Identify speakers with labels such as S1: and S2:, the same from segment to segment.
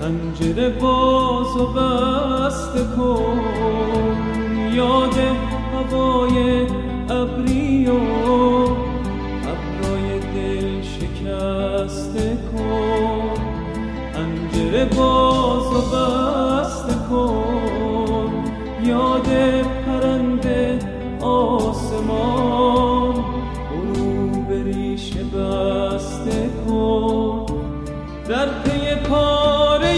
S1: پنجره باز و بسته کن، یاد هوای ابری و ابرای دل شکسته کن. پنجره باز و بسته کن، یاد پرنده آسمان غروب ریشه بسته کن. در پی پاره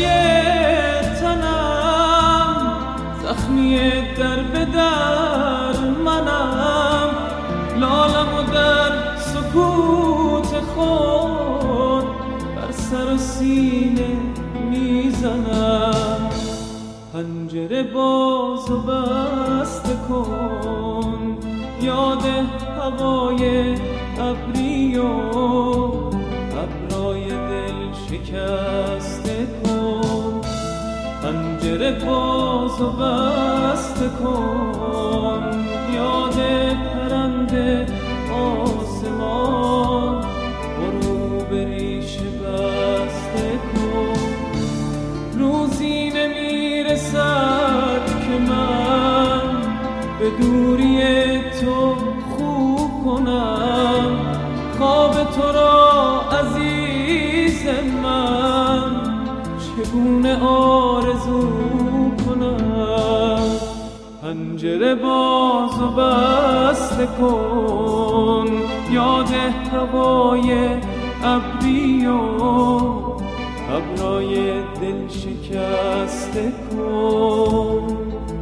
S1: تنم زخمی در به در منم، لالم و در سکوت خود بر سر و سینه میزنم. پنجره باز و بسته کن، یاد هوای ابری و ابرای دل شکسته کن. پنجره باز و بسته کن، یاد پرنده آسمان غروب ریشه بسته کن. روزی نمیرسد که من به دوری تو خوب کنم، خواب تو را عزیز من چگونه آرزو کنم. پنجره باز و بسته کن، یاد هوای ابری و ابرای دل شکسته کن.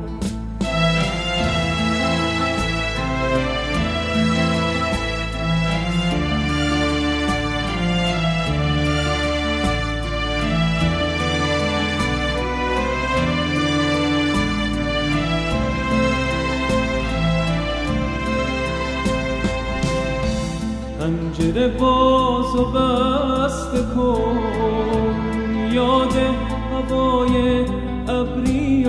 S1: پنجره باز و بسته کن، یاد هوای ابری و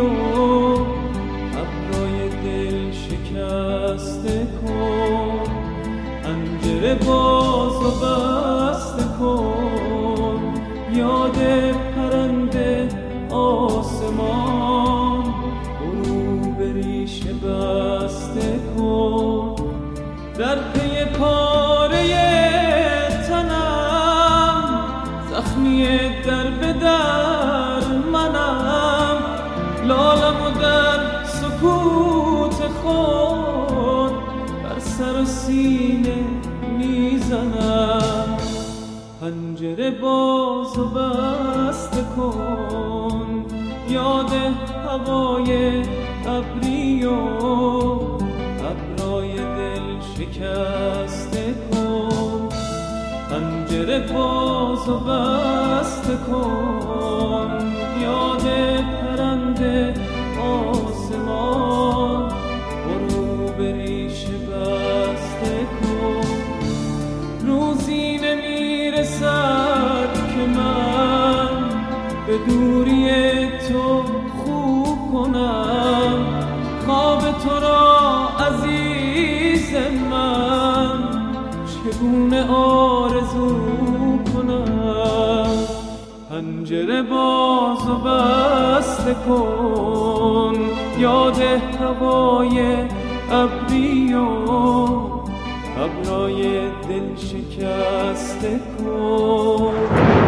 S1: ابرای دل شکسته کن. پنجره باز و بسته کن، یاد پرنده آسمان غروب ریشه بسته کن. در پی پاره تنم زخمی در به در منم، لالم و در سکوت خود بر سر و سینه میزنم. پنجره باز و بسته کن، یاد هوای ابری و ابرای دل شکسته کن. پنجره باز و بسته کن، یاد پرنده آسمان غروب ریشه بسته کن. روزی نمیرسد که من به دوری تو خوب کنم، خواب تو را عزیز من چگونه آرزو کنم. پنجره باز و بسته کن، یاد هوای ابری و ابرای دل شکسته کن.